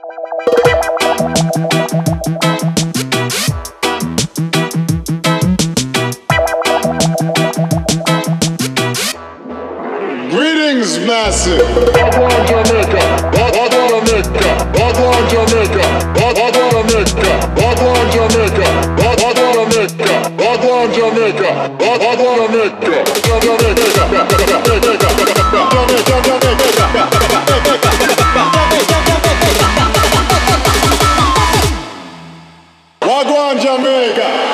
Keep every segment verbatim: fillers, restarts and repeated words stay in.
Greetings, massive. Wagwan Jamaica, Wagwan Jamaica, Wagwan Jamaica, Wagwan Jamaica, Wagwan Jamaica, Wagwan Jamaica, Wagwan Jamaica, Wagwan Jamaica, Wagwan Jamaica.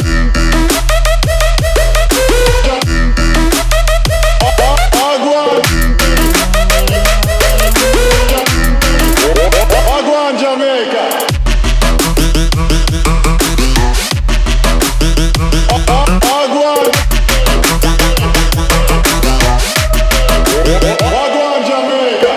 Wagwan Jamaica. Wagwan. Wagwan Jamaica.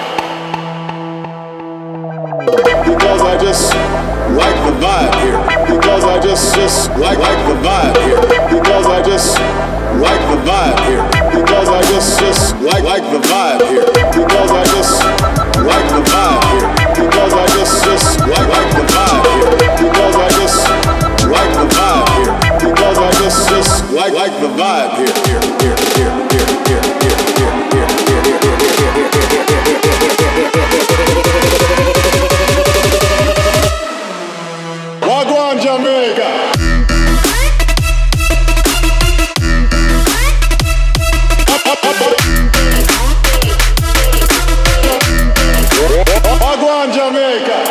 Because I just like the vibe here. Because I just just like like the vibe here. Because I just like the vibe here. Because I just just like like the vibe here. Because I just like the vibe here. Because I just just like like the vibe here. Because I just like the vibe here. Because I just just like like the vibe here. Here here here here here here here here here. Wagwan Jamaica. Wagwan Jamaica.